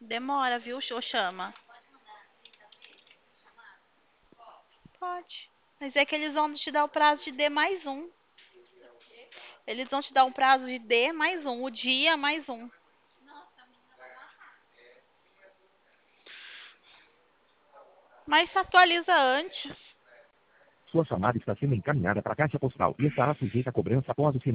Demora, viu, ou chama? Pode. Mas é que eles vão te dar o prazo de D mais um. Eles vão te dar um prazo de D mais um, o dia mais um. Mas atualiza antes. Sua chamada está sendo encaminhada para a caixa postal e estará sujeita a cobrança após o final.